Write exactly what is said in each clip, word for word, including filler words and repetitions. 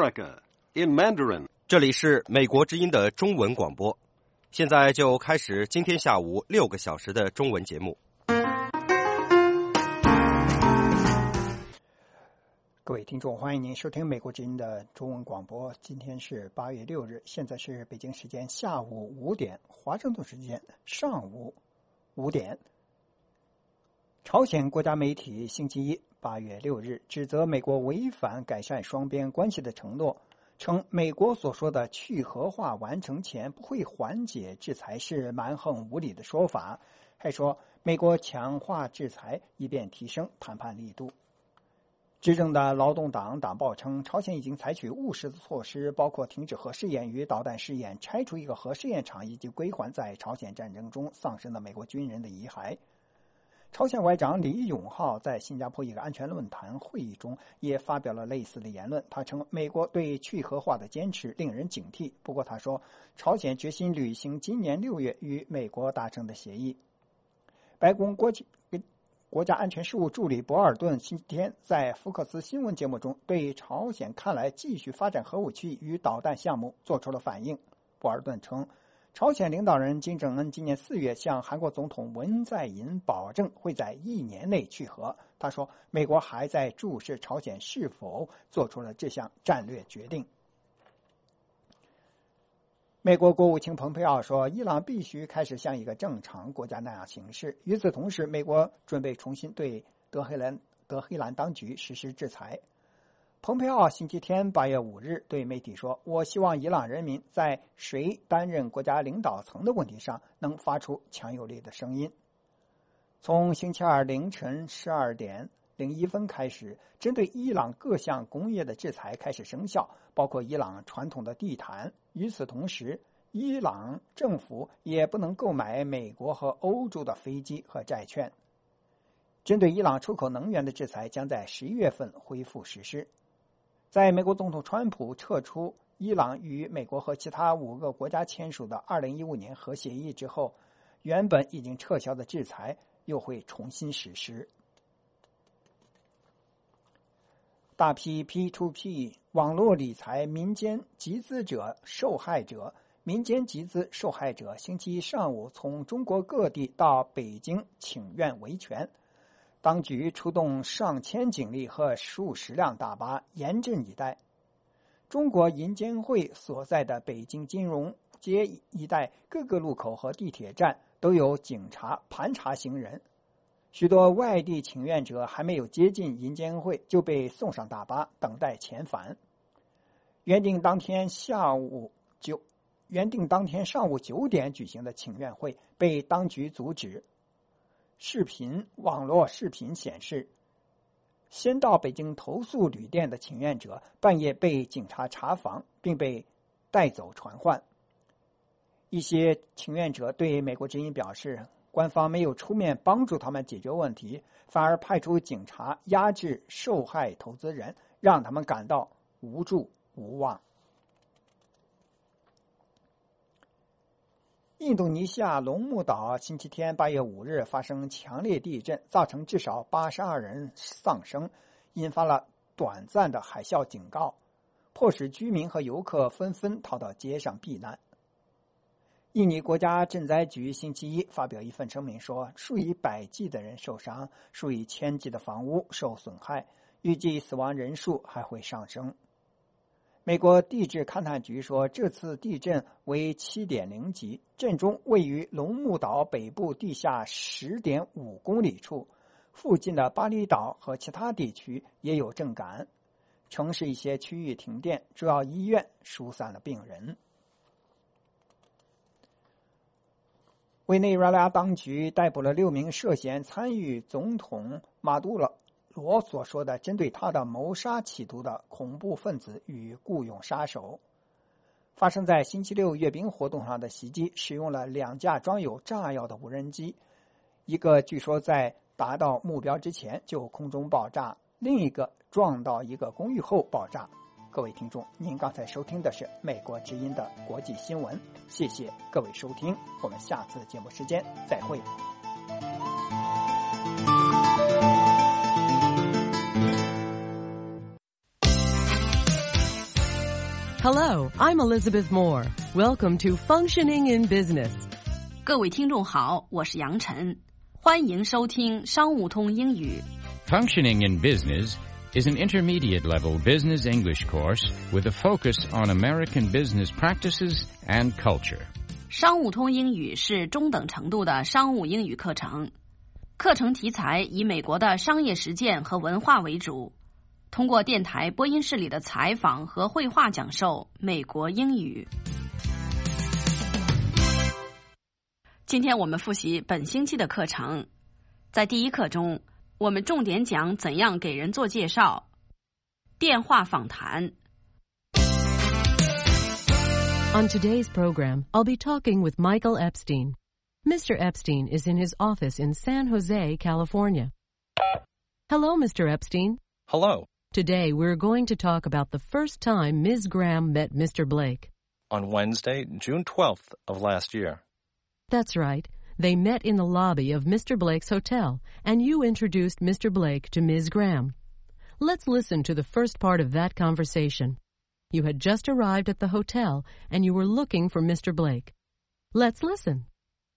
America in Mandarin. 这里是美国之音的中文广播，现在就开始今天下午六个小时的中文节目。 各位听众，欢迎您收听美国之音的中文广播。今天是八月六日，现在是北京时间下午五点，华盛顿时间上午五点。朝鲜国家媒体星期一八月六日指责美国违反改善双边关系的承诺，称美国所说的去核化完成前不会缓解制裁是蛮横无理的说法，还说美国强化制裁以便提升谈判力度。执政的劳动党党报称，朝鲜已经采取务实的措施，包括停止核试验与导弹试验，拆除一个核试验场，以及归还在朝鲜战争中丧生的美国军人的遗骸。朝鲜外长李永浩在新加坡一个安全论坛会议中也发表了类似的言论，他称美国对去核化的坚持令人警惕，不过他说朝鲜决心履行今年六月与美国达成的协议。白宫国际国家安全事务助理博尔顿星期天在福克斯新闻节目中对朝鲜看来继续发展核武器与导弹项目做出了反应。博尔顿称，朝鲜领导人金正恩今年四月向韩国总统文在寅保证会在一年内去核。他说，美国还在注视朝鲜是否做出了这项战略决定。美国国务卿蓬佩奥说，伊朗必须开始像一个正常国家那样行事。与此同时，美国准备重新对德黑兰德黑兰当局实施制裁。蓬佩奥星期天八月五日对媒体说，我希望伊朗人民在谁担任国家领导层的问题上能发出强有力的声音。从星期二凌晨十二点零一分开始，针对伊朗各项工业的制裁开始生效，包括伊朗传统的地毯。与此同时，伊朗政府也不能购买美国和欧洲的飞机和债券。针对伊朗出口能源的制裁将在十一月份恢复实施。在美国总统川普撤出伊朗与美国和其他五个国家签署的二零一五年核协议之后，原本已经撤销的制裁又会重新实施。大批 P to P 网络理财民间集资者受害者民间集资受害者星期一上午从中国各地到北京请愿维权，当局出动上千警力和数十辆大巴严阵以待。中国银监会所在的北京金融街一带各个路口和地铁站都有警察盘查行人，许多外地请愿者还没有接近银监会就被送上大巴等待遣返。原定当天下午九原定当天上午九点举行的请愿会被当局阻止。视频网络视频显示，先到北京投诉旅店的请愿者半夜被警察查访，并被带走传唤。一些请愿者对美国之音表示，官方没有出面帮助他们解决问题，反而派出警察压制受害投资人，让他们感到无助无望。印度尼西亚龙目岛星期天八月五日发生强烈地震，造成至少八十二人丧生，引发了短暂的海啸警告，迫使居民和游客纷纷逃到街上避难。印尼国家赈灾局星期一发表一份声明说，数以百计的人受伤，数以千计的房屋受损害，预计死亡人数还会上升。美国地质勘探局说，这次地震为 七点零 级，震中位于龙目岛北部地下 十点五 公里处，附近的巴厘岛和其他地区也有震感。城市一些区域停电，主要医院疏散了病人。委内瑞拉当局逮捕了六名涉嫌参与总统马杜罗所说的针对他的谋杀企图的恐怖分子与雇佣杀手。发生在星期六阅兵活动上的袭击使用了两架装有炸药的无人机，一个据说在达到目标之前就空中爆炸，另一个撞到一个公寓后爆炸。各位听众，您刚才收听的是美国之音的国际新闻，谢谢各位收听，我们下次节目时间再会。 Hello, I'm Elizabeth Moore. Welcome to Functioning in Business. 各位听众好，我是杨晨，欢迎收听商务通英语。 Functioning in Business is an intermediate-level business English course with a focus on American business practices and culture. 商务通英语是中等程度的商务英语课程，课程题材以美国的商业实践和文化为主，通过电台播音室里的采访和绘画讲授美国英语。今天我们复习本星期的课程，在第一课中，我们重点讲怎样给人做介绍，电话访谈。 On today's program, I'll be talking with Michael Epstein. Mister Epstein is in his office in San Jose, California. Hello, Mister Epstein. Hello. Today we're going to talk about the first time Miz Graham met Mister Blake. On Wednesday, June twelfth of last year. That's right. They met in the lobby of Mister Blake's hotel, and you introduced Mister Blake to Miz Graham. Let's listen to the first part of that conversation. You had just arrived at the hotel, and you were looking for Mister Blake. Let's listen.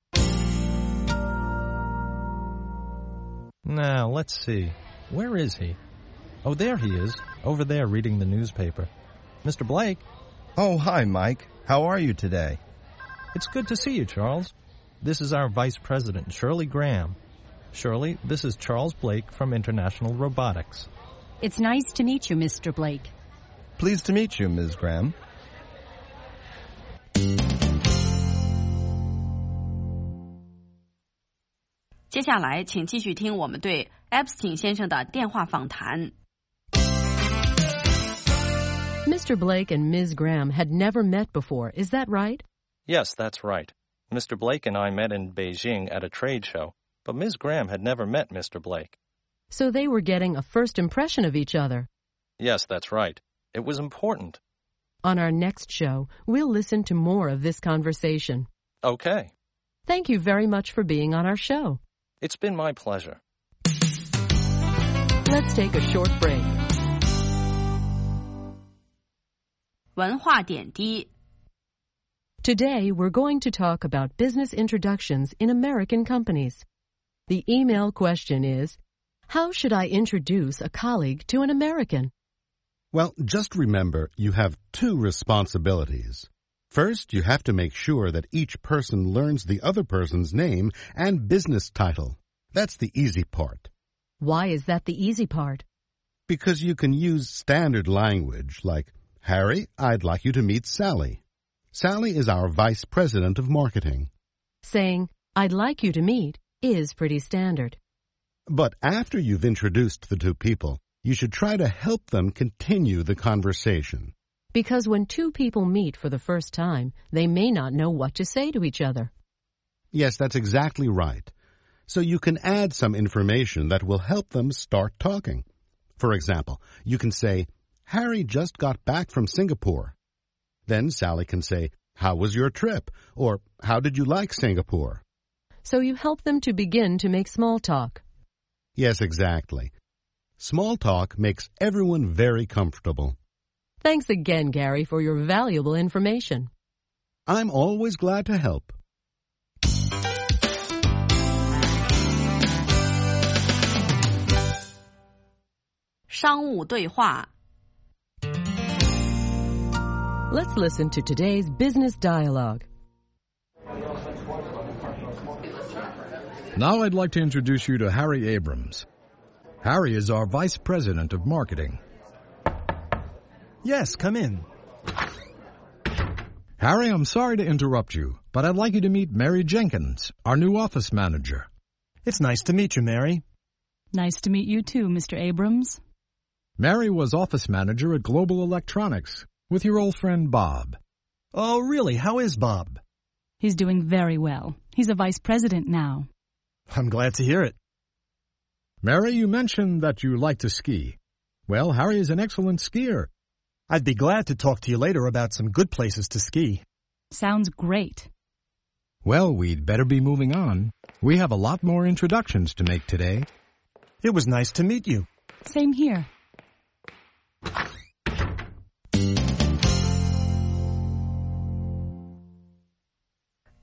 Now, let's see. Where is he? Oh, there he is, over there reading the newspaper. Mister Blake? Oh, hi, Mike. How are you today? It's good to see you, Charles. This is our Vice President, Shirley Graham. Shirley, this is Charles Blake from International Robotics. It's nice to meet you, Mister Blake. Pleased to meet you, Miz Graham. 接下来，请继续听我们对 Epstein 先生的电话访谈。 Mister Blake and Miz Graham had never met before, is that right? Yes, that's right. Mister Blake and I met in Beijing at a trade show, but Miz Graham had never met Mister Blake. So they were getting a first impression of each other. Yes, that's right. It was important. On our next show, we'll listen to more of this conversation. Okay. Thank you very much for being on our show. It's been my pleasure. Let's take a short break. 文化点滴。 Today, we're going to talk about business introductions in American companies. The email question is, how should I introduce a colleague to an American? Well, just remember you have two responsibilities. First, you have to make sure that each person learns the other person's name and business title. That's the easy part. Why is that the easy part? Because you can use standard language like, Harry, I'd like you to meet Sally. Sally is our Vice President of Marketing. Saying, I'd like you to meet, is pretty standard. But after you've introduced the two people, you should try to help them continue the conversation. Because when two people meet for the first time, they may not know what to say to each other. Yes, that's exactly right. So you can add some information that will help them start talking. For example, you can say, Harry just got back from Singapore. Then Sally can say, how was your trip? Or, how did you like Singapore? So you help them to begin to make small talk. Yes, exactly. Small talk makes everyone very comfortable. Thanks again, Gary, for your valuable information. I'm always glad to help. "商务对话" Let's listen to today's business dialogue. Now I'd like to introduce you to Harry Abrams. Harry is our Vice President of Marketing. Yes, come in. Harry, I'm sorry to interrupt you, but I'd like you to meet Mary Jenkins, our new office manager. It's nice to meet you, Mary. Nice to meet you too, Mister Abrams. Mary was office manager at Global Electronics with your old friend Bob. Oh, really? How is Bob? He's doing very well. He's a vice president now. I'm glad to hear it. Mary, you mentioned that you like to ski. Well, Harry is an excellent skier. I'd be glad to talk to you later about some good places to ski. Sounds great. Well, we'd better be moving on. We have a lot more introductions to make today. It was nice to meet you. Same here.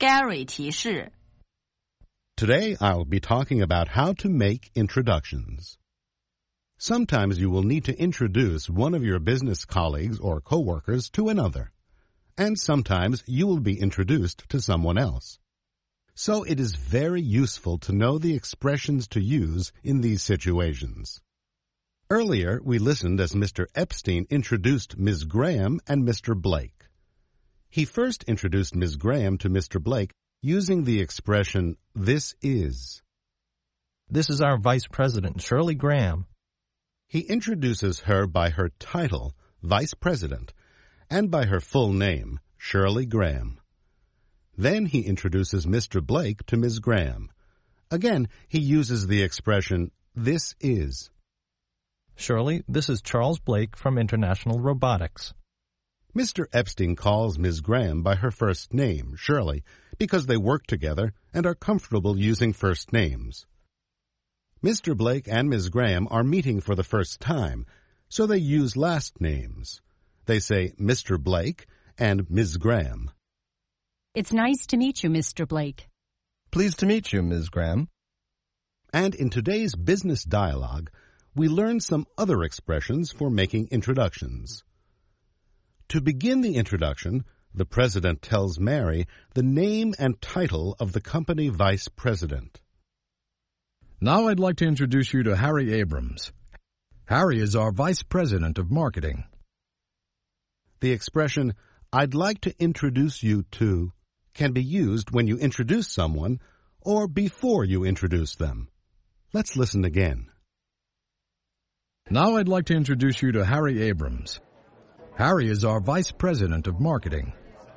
Gary 提示。 Today I'll be talking about how to make introductions. Sometimes you will need to introduce one of your business colleagues or coworkers to another, and sometimes you will be introduced to someone else. So it is very useful to know the expressions to use in these situations. Earlier, we listened as Mister Epstein introduced Miz Graham and Mister Blake. He first introduced Miz Graham to Mister Blake using the expression, this is. This is our Vice President, Shirley Graham. He introduces her by her title, Vice President, and by her full name, Shirley Graham. Then he introduces Mister Blake to Miz Graham. Again, he uses the expression, this is. Shirley, this is Charles Blake from International Robotics. Mister Epstein calls Miz Graham by her first name, Shirley, because they work together and are comfortable using first names. Mister Blake and Miz Graham are meeting for the first time, so they use last names. They say Mister Blake and Miz Graham. It's nice to meet you, Mister Blake. Pleased to meet you, Miz Graham. And in today's business dialogue, we learn some other expressions for making introductions. To begin the introduction, the president tells Mary the name and title of the company vice president. Now I'd like to introduce you to Harry Abrams. Harry is our vice president of marketing. The expression, I'd like to introduce you to, can be used when you introduce someone or before you introduce them. Let's listen again. Now I'd like to introduce you to Harry Abrams. Harry is our vice president of marketing.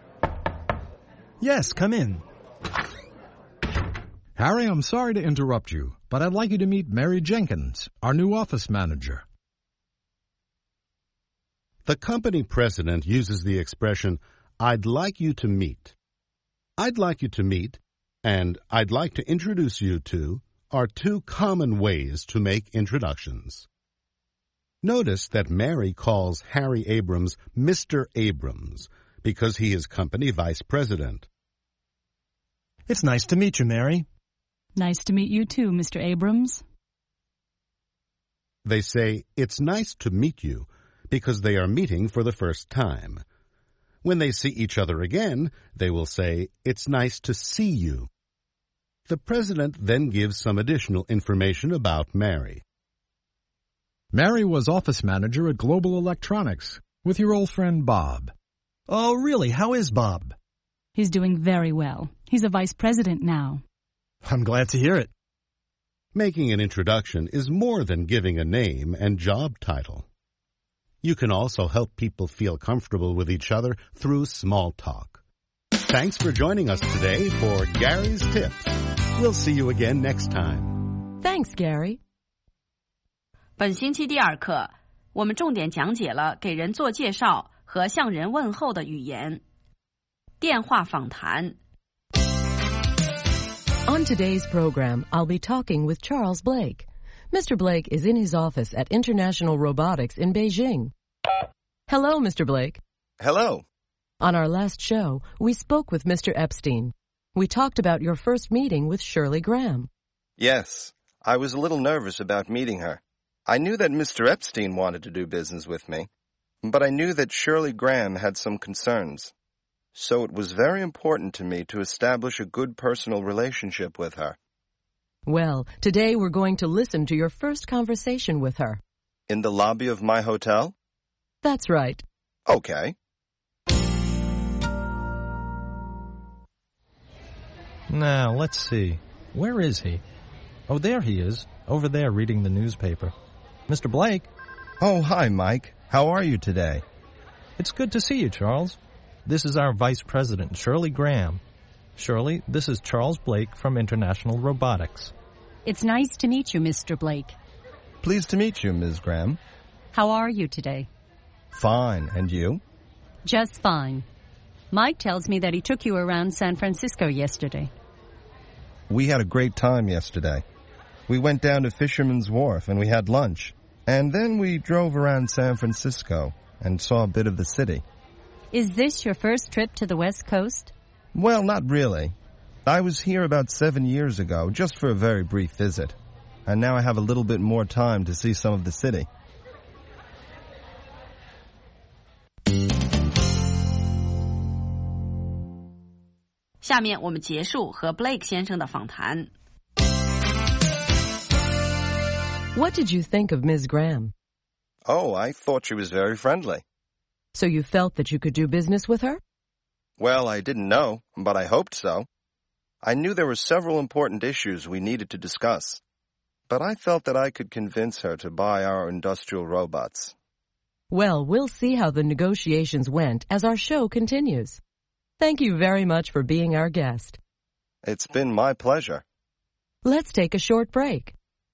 Yes, come in. Harry, I'm sorry to interrupt you, but I'd like you to meet Mary Jenkins, our new office manager. The company president uses the expression, I'd like you to meet. I'd like you to meet and I'd like to introduce you to are two common ways to make introductions. Notice that Mary calls Harry Abrams Mister Abrams because he is company vice president. It's nice to meet you, Mary. Nice to meet you too, Mister Abrams. They say, it's nice to meet you because they are meeting for the first time. When they see each other again, they will say, it's nice to see you. The president then gives some additional information about Mary. Mary was office manager at Global Electronics with your old friend Bob. Oh, really? How is Bob? He's doing very well. He's a vice president now. I'm glad to hear it. Making an introduction is more than giving a name and job title. You can also help people feel comfortable with each other through small talk. Thanks for joining us today for Gary's Tips. We'll see you again next time. Thanks, Gary. 本星期第二课，我们重点讲解了给人做介绍和向人问候的语言。电话访谈。 On today's program, I'll be talking with Charles Blake. Mister Blake is in his office at International Robotics in Beijing. Hello, Mister Blake. Hello. On our last show, we spoke with Mister Epstein. We talked about your first meeting with Shirley Graham. Yes, I was a little nervous about meeting her. I knew that Mister Epstein wanted to do business with me, but I knew that Shirley Graham had some concerns. So it was very important to me to establish a good personal relationship with her. Well, today we're going to listen to your first conversation with her. In the lobby of my hotel? That's right. Okay. Now, let's see. Where is he? Oh, there he is, over there reading the newspaper. Mister Blake? Oh, hi, Mike. How are you today? It's good to see you, Charles. This is our Vice President, Shirley Graham. Shirley, this is Charles Blake from International Robotics. It's nice to meet you, Mister Blake. Pleased to meet you, Miz Graham. How are you today? Fine. And you? Just fine. Mike tells me that he took you around San Francisco yesterday. We had a great time yesterday. We went down to Fisherman's Wharf and we had lunch. And then we drove around San Francisco and saw a bit of the city. Is this your first trip to the West Coast? Well, not really. I was here about seven years ago, just for a very brief visit. And now I have a little bit more time to see some of the city. "下面我们结束和 Blake 先生的访谈。 What did you think of Miz Graham? Oh, I thought she was very friendly. So you felt that you could do business with her? Well, I didn't know, but I hoped so. I knew there were several important issues we needed to discuss, but I felt that I could convince her to buy our industrial robots. Well, we'll see how the negotiations went as our show continues. Thank you very much for being our guest. It's been my pleasure. Let's take a short break.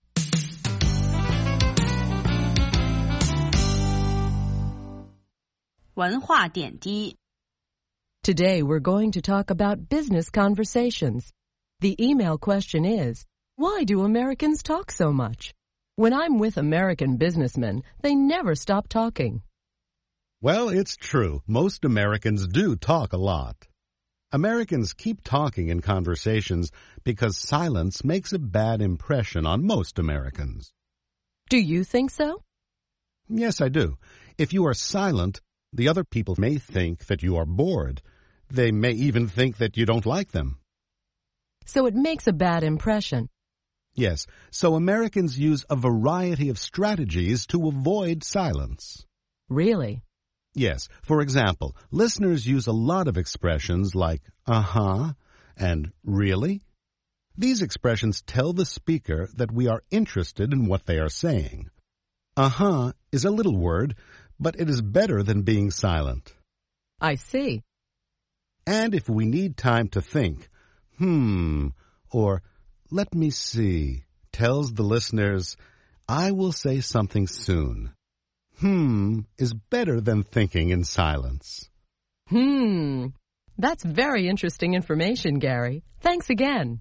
文化点滴 Today we're going to talk about business conversations. The email question is, why do Americans talk so much? When I'm with American businessmen, they never stop talking. Well, it's true. Most Americans do talk a lot. Americans keep talking in conversations because silence makes a bad impression on most Americans. Do you think so? Yes, I do. If you are silent, the other people may think that you are bored. They may even think that you don't like them. So it makes a bad impression. Yes, so Americans use a variety of strategies to avoid silence. Really? Yes. For example, listeners use a lot of expressions like uh-huh and really. These expressions tell the speaker that we are interested in what they are saying. Uh-huh is a little word, but it is better than being silent. I see. And if we need time to think, hmm, or let me see, tells the listeners, I will say something soon. Hmm is better than thinking in silence. Hmm. That's very interesting information, Gary. Thanks again.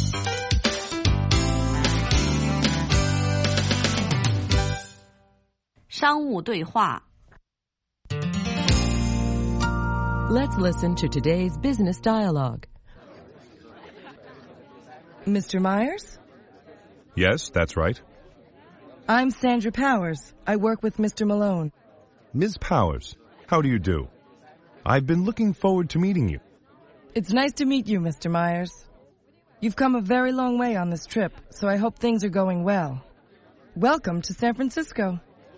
"商务对话 Let's listen to today's business dialogue. Mister Myers? Yes, that's right. I'm Sandra Powers. I work with Mister Malone. Miz Powers, how do you do? I've been looking forward to meeting you. It's nice to meet you, Mister Myers. You've come a very long way on this trip, so I hope things are going well. Welcome to San Francisco.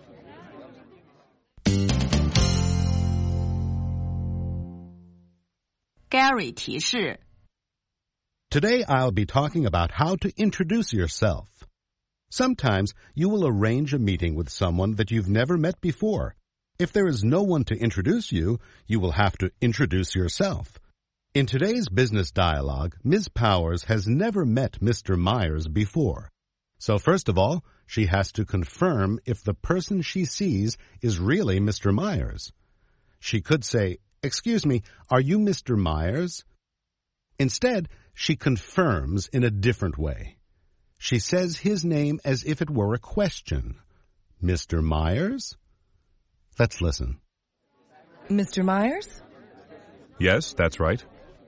Gary 提示 Today I'll be talking about how to introduce yourself. Sometimes you will arrange a meeting with someone that you've never met before. If there is no one to introduce you, you will have to introduce yourself. In today's business dialogue, Miz Powers has never met Mister Myers before. So first of all, she has to confirm if the person she sees is really Mister Myers. She could say, "Excuse me, are you Mister Myers?" Instead, she confirms in a different way. She says his name as if it were a question. Mister Myers? Let's listen. Mister Myers? Yes, that's right.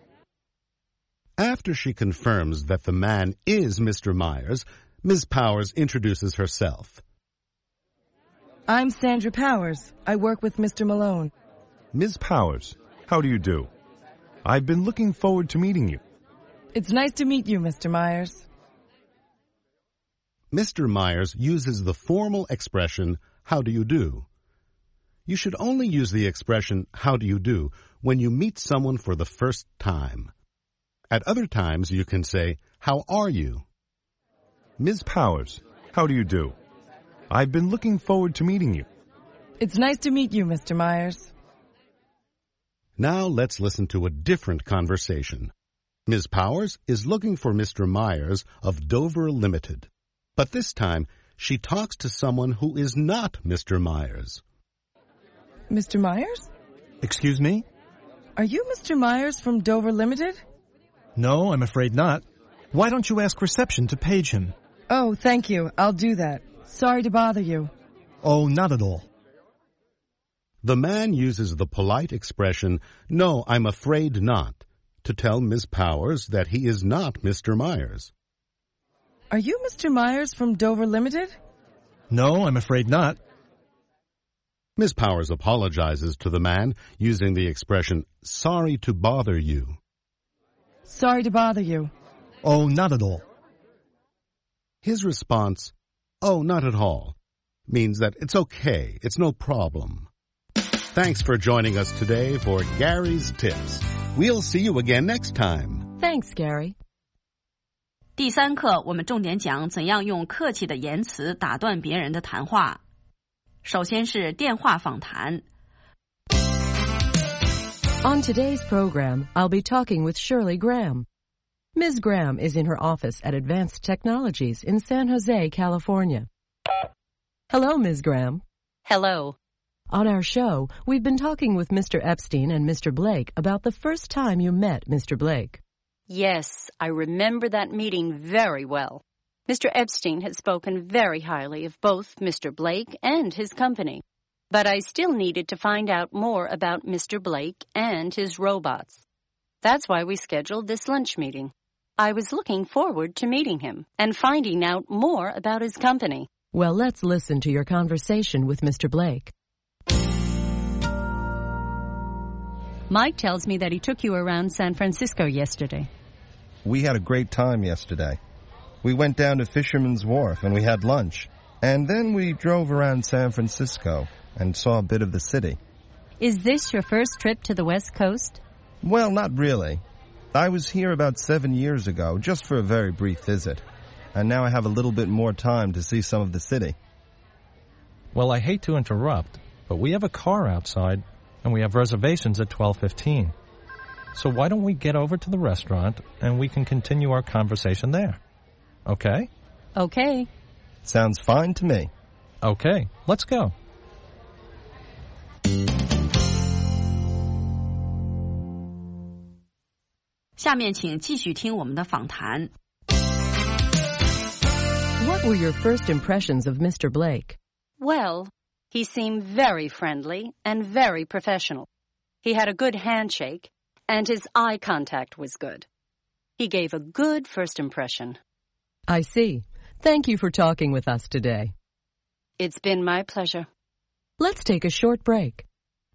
After she confirms that the man is Mister Myers, Miz Powers introduces herself. I'm Sandra Powers. I work with Mister Malone. Miz Powers, how do you do? I've been looking forward to meeting you. It's nice to meet you, Mister Myers. Mister Myers uses the formal expression, how do you do? You should only use the expression, how do you do, when you meet someone for the first time. At other times, you can say, how are you? Miz Powers, how do you do? I've been looking forward to meeting you. It's nice to meet you, Mister Myers. Now let's listen to a different conversation. Miz Powers is looking for Mister Myers of Dover Limited. But this time, she talks to someone who is not Mister Myers. Mister Myers? Excuse me? Are you Mister Myers from Dover Limited? No, I'm afraid not. Why don't you ask reception to page him? Oh, thank you. I'll do that. Sorry to bother you. Oh, not at all. The man uses the polite expression, no, I'm afraid not, to tell Miss Powers that he is not Mister Myers. Are you Mister Myers from Dover Limited? No, I'm afraid not. Miss Powers apologizes to the man using the expression, sorry to bother you. Sorry to bother you. Oh, not at all. His response, oh, not at all, means that it's okay, it's no problem. Thanks for joining us today for Gary's Tips. We'll see you again next time. Thanks, Gary. 第三课我们重点讲怎样用客气的言辞打断别人的谈话。首先是电话访谈。 On today's program, I'll be talking with Shirley Graham. Miz Graham is in her office at Advanced Technologies in San Jose, California. Hello, Miz Graham. Hello. On our show, we've been talking with Mister Epstein and Mister Blake about the first time you met Mister Blake. Yes, I remember that meeting very well. Mister Epstein had spoken very highly of both Mister Blake and his company. But I still needed to find out more about Mister Blake and his robots. That's why we scheduled this lunch meeting. I was looking forward to meeting him and finding out more about his company. Well, let's listen to your conversation with Mister Blake. Mike tells me that he took you around San Francisco yesterday. We had a great time yesterday. We went down to Fisherman's Wharf and we had lunch. And then we drove around San Francisco and saw a bit of the city. Is this your first trip to the West Coast? Well, not really. I was here about seven years ago, just for a very brief visit. And now I have a little bit more time to see some of the city. Well, I hate to interrupt, but we have a car outside, and we have reservations at twelve fifteen. So why don't we get over to the restaurant, and we can continue our conversation there? Okay? Okay. Sounds fine to me. Okay, let's go. What were your first impressions of Mister Blake? Well, he seemed very friendly and very professional. He had a good handshake, and his eye contact was good. He gave a good first impression. I see. Thank you for talking with us today. It's been my pleasure. Let's take a short break.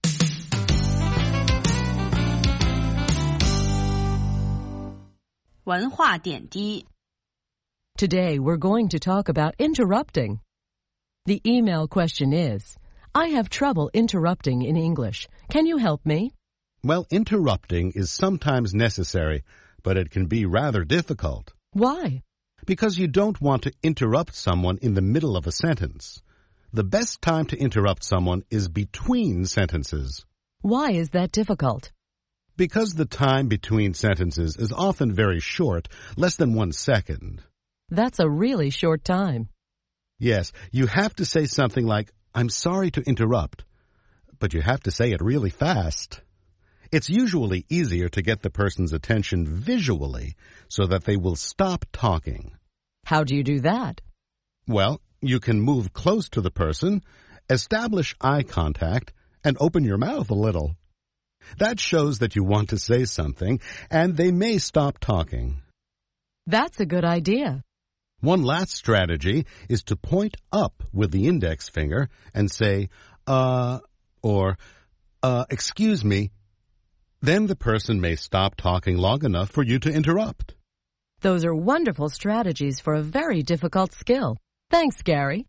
Today we're going to talk about interrupting. The email question is, I have trouble interrupting in English. Can you help me? Well, interrupting is sometimes necessary, but it can be rather difficult. Why? Because you don't want to interrupt someone in the middle of a sentence. The best time to interrupt someone is between sentences. Why is that difficult? Because the time between sentences is often very short, less than one second. That's a really short time. Yes, you have to say something like, I'm sorry to interrupt, but you have to say it really fast. It's usually easier to get the person's attention visually so that they will stop talking. How do you do that? Well, you can move close to the person, establish eye contact, and open your mouth a little. That shows that you want to say something, and they may stop talking. That's a good idea. One last strategy is to point up with the index finger and say, uh, or, uh, excuse me. Then the person may stop talking long enough for you to interrupt. Those are wonderful strategies for a very difficult skill. Thanks, Gary.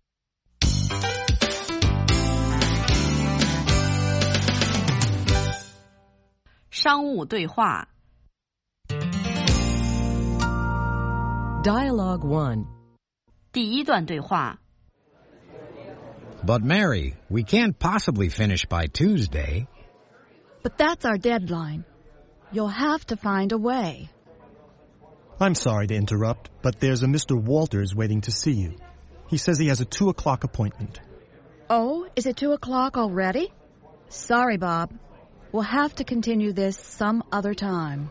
Dialogue one. 第一段对话 But Mary, we can't possibly finish by Tuesday. But that's our deadline. You'll have to find a way. I'm sorry to interrupt, but there's a Mister Walters waiting to see you. He says he has a two o'clock appointment. Oh, is it two o'clock already? Sorry, Bob. We'll have to continue this some other time.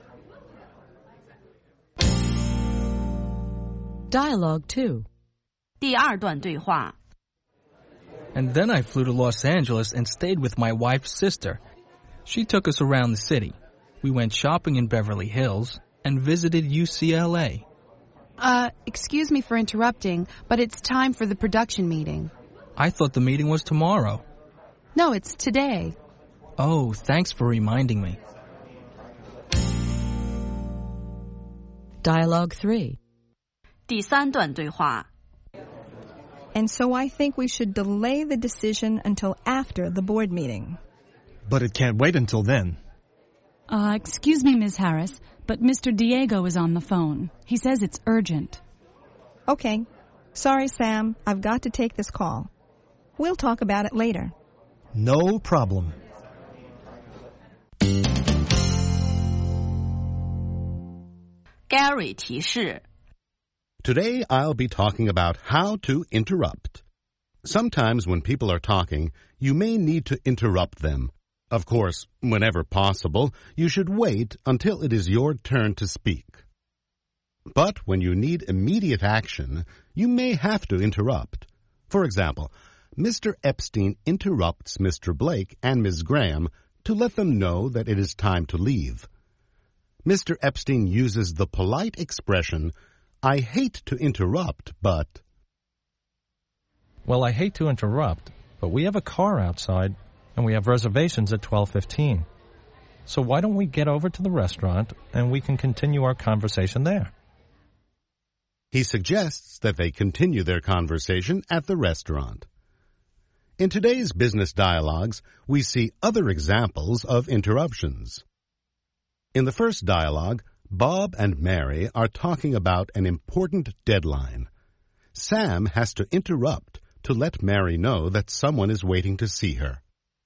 Dialogue two. 第二段对话 And then I flew to Los Angeles and stayed with my wife's sister. She took us around the city. We went shopping in Beverly Hills and visited U C L A. Uh, excuse me for interrupting, but it's time for the production meeting. I thought the meeting was tomorrow. No, it's today. Oh, thanks for reminding me. Dialogue three. 第三段对话 And so I think we should delay the decision until after the board meeting. But it can't wait until then. Uh, excuse me, Miz Harris, but Mister Diego is on the phone. He says it's urgent. Okay. Sorry, Sam. I've got to take this call. We'll talk about it later. No problem. Gary 提示 Today I'll be talking about how to interrupt. Sometimes when people are talking, you may need to interrupt them. Of course, whenever possible, you should wait until it is your turn to speak. But when you need immediate action, you may have to interrupt. For example, Mister Epstein interrupts Mister Blake and Miz Graham to let them know that it is time to leave. Mister Epstein uses the polite expression, I hate to interrupt, but... Well, I hate to interrupt, but we have a car outside, and we have reservations at twelve fifteen. So why don't we get over to the restaurant, and we can continue our conversation there? He suggests that they continue their conversation at the restaurant. In today's business dialogues, we see other examples of interruptions. In the first dialogue, Bob and Mary are talking about an important deadline. Sam has to interrupt to let Mary know that someone is waiting to see her.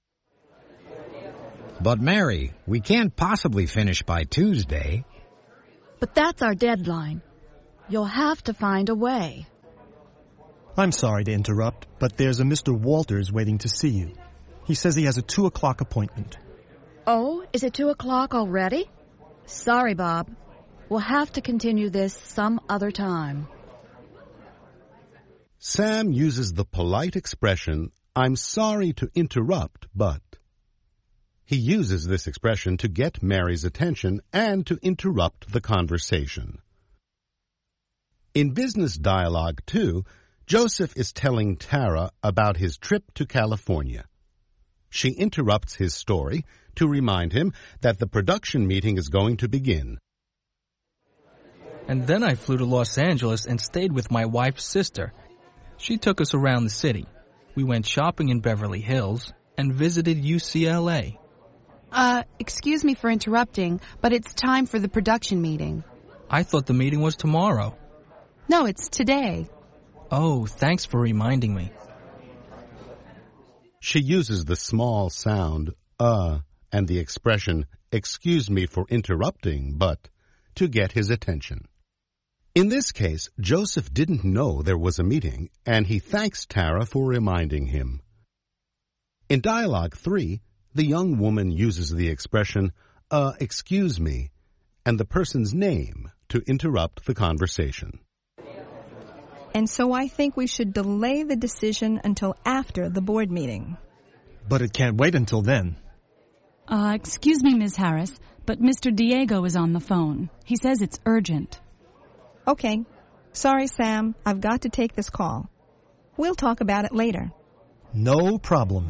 But Mary, we can't possibly finish by Tuesday. But that's our deadline. You'll have to find a way. I'm sorry to interrupt, but there's a Mister Walters waiting to see you. He says he has a two o'clock appointment. Oh, is it two o'clock already? Sorry, Bob. We'll have to continue this some other time. Sam uses the polite expression, I'm sorry to interrupt, but... He uses this expression to get Mary's attention and to interrupt the conversation. In business dialogue two, Joseph is telling Tara about his trip to California. She interrupts his story to remind him that the production meeting is going to begin. And then I flew to Los Angeles and stayed with my wife's sister. She took us around the city. We went shopping in Beverly Hills and visited U C L A. Uh, excuse me for interrupting, but it's time for the production meeting. I thought the meeting was tomorrow. No, it's today. Oh, thanks for reminding me. She uses the small sound, uh, and the expression, excuse me for interrupting, but, to get his attention. In this case, Joseph didn't know there was a meeting, and he thanks Tara for reminding him. In dialogue three, the young woman uses the expression, uh, excuse me, and the person's name to interrupt the conversation. And so I think we should delay the decision until after the board meeting. But it can't wait until then. Uh, excuse me, Miz Harris, but Mister Diego is on the phone. He says it's urgent. Okay. Sorry, Sam. I've got to take this call. We'll talk about it later. No problem.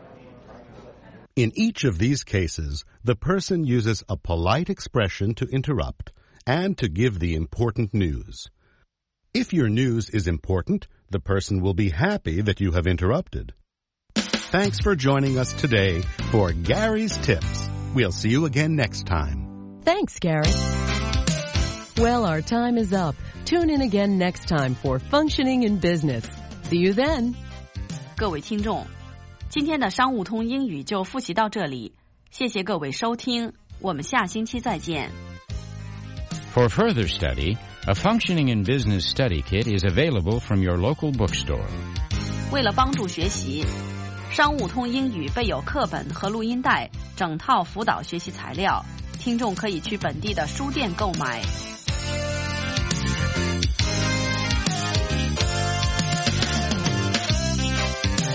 In each of these cases, the person uses a polite expression to interrupt and to give the important news. If your news is important, the person will be happy that you have interrupted. Thanks for joining us today for Gary's Tips. We'll see you again next time. Thanks, Gary. Well, our time is up. Tune in again next time for Functioning in Business. See you then. 各位听众，今天的商务通英语就复习到这里，谢谢各位收听，我们下星期再见。 For further study, a Functioning in Business study kit is available from your local bookstore. 为了帮助学习，商务通英语备有课本和录音带，整套辅导学习材料，听众可以去本地的书店购买。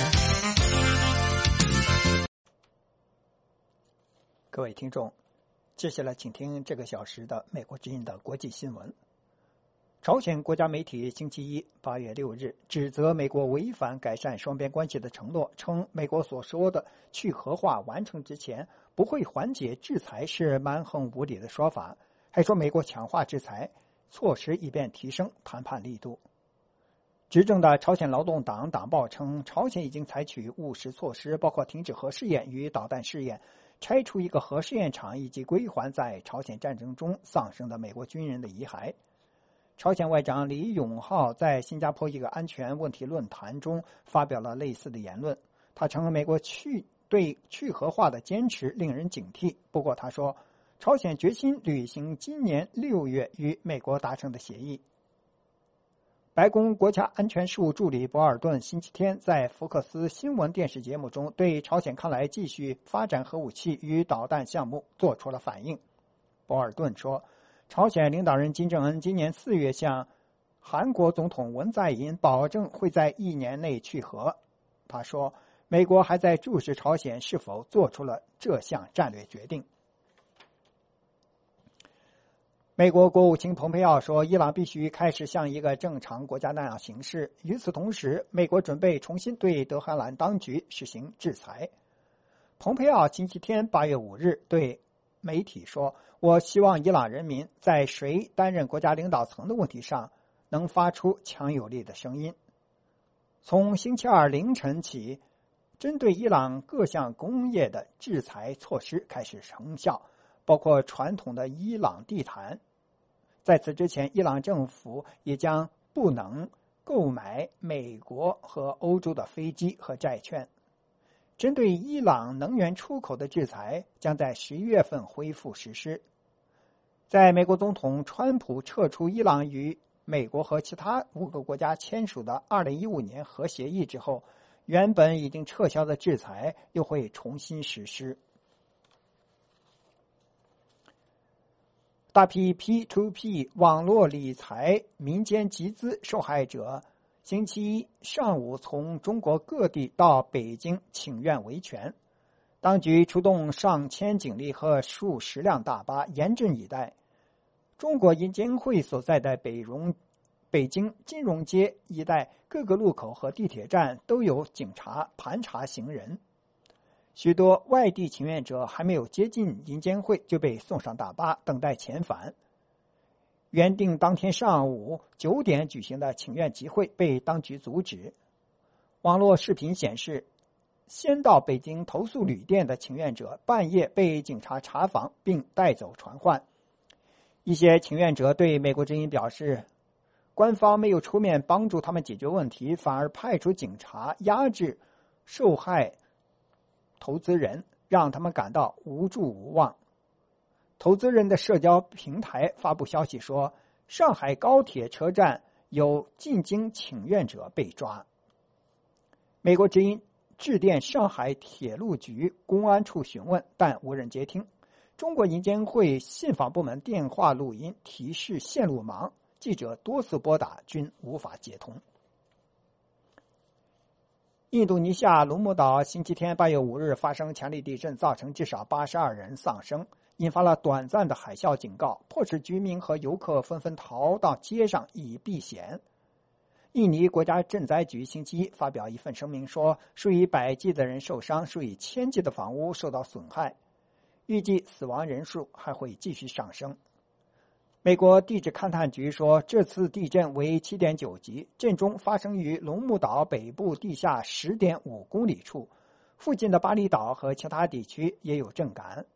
各位听众， 接下来请听这个小时的美国之音的国际新闻。朝鲜国家媒体星期一八月六日指责美国违反改善双边关系的承诺，称美国所说的去核化完成之前不会缓解制裁是蛮横无理的说法，还说美国强化制裁措施以便提升谈判力度。执政的朝鲜劳动党党报称，朝鲜已经采取务实措施，包括停止核试验与导弹试验，拆除一个核试验场，以及归还在朝鲜战争中丧生的美国军人的遗骸。朝鲜外长李永浩在新加坡一个安全问题论坛中发表了类似的言论。他称美国去对去核化的坚持令人警惕，不过他说朝鲜决心履行今年六月与美国达成的协议。白宫国家安全事务助理博尔顿星期天在福克斯新闻电视节目中对朝鲜看来继续发展核武器与导弹项目做出了反应。博尔顿说，朝鲜领导人金正恩今年四月向韩国总统文在寅保证会在一年内去核。他说，美国还在注视朝鲜是否做出了这项战略决定。美国国务卿蓬佩奥说，伊朗必须开始像一个正常国家那样行事。与此同时，美国准备重新对德黑兰当局实行制裁。蓬佩奥星期天八月五日对媒体说，我希望伊朗人民在谁担任国家领导层的问题上能发出强有力的声音。从星期二凌晨起，针对伊朗各项工业的制裁措施开始生效，包括传统的伊朗地毯。在此之前，伊朗政府也将不能购买美国和欧洲的飞机和债券。针对伊朗能源出口的制裁将在十一月份恢复实施。在美国总统川普撤出伊朗与美国和其他五个国家签署的二零一五年核协议之后，原本已经撤销的制裁又会重新实施。大批 P to P 网络理财民间集资受害者星期一上午从中国各地到北京请愿维权，当局出动上千警力和数十辆大巴严阵以待。中国银监会所在的北荣北京金融街一带各个路口和地铁站都有警察盘查行人。许多外地请愿者还没有接近银监会就被送上大巴等待遣返。原定当天上午九点举行的请愿集会被当局阻止。网络视频显示，先到北京投诉旅店的请愿者半夜被警察查访并带走传唤。一些请愿者对美国之音表示，官方没有出面帮助他们解决问题，反而派出警察压制受害投资人，让他们感到无助无望。投资人的社交平台发布消息说，上海高铁车站有进京请愿者被抓。美国之音致电上海铁路局公安处询问，但无人接听。中国银监会信访部门电话录音提示线路忙，记者多次拨打均无法接通。印度尼西亚龙目岛星期天八月五日发生强力地震，造成至少八十二人丧生，引发了短暂的海啸警告，迫使居民和游客纷纷逃到街上以避险。印尼国家赈灾局星期一发表一份声明说，数以百计的人受伤，数以千计的房屋受到损害，预计死亡人数还会继续上升。美国地质勘探局说，这次地震为 七点九 级，震中发生于龙目岛北部地下 十点五 公里处，附近的巴厘岛和其他地区也有震感。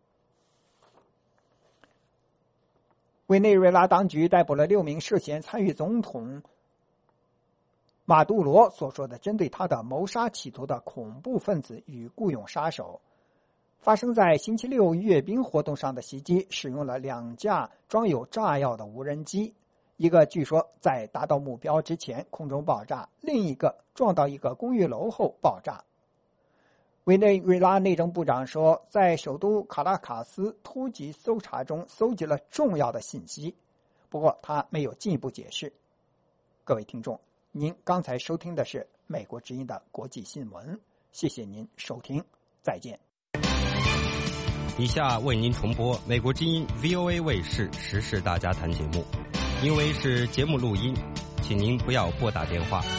委内瑞拉当局逮捕了六名涉嫌参与总统马杜罗所说的针对他的谋杀企图的恐怖分子与雇佣杀手。发生在星期六阅兵活动上的袭击使用了两架装有炸药的无人机，一个据说在达到目标之前空中爆炸，另一个撞到一个公寓楼后爆炸。委内瑞拉内政部长说，在首都卡拉卡斯突击搜查中搜集了重要的信息，不过他没有进一步解释。各位听众，您刚才收听的是美国之音的国际新闻，谢谢您收听，再见。 以下为您重播美国之音 V O A 卫视时事大家谈节目，因为是节目录音，请您不要拨打电话。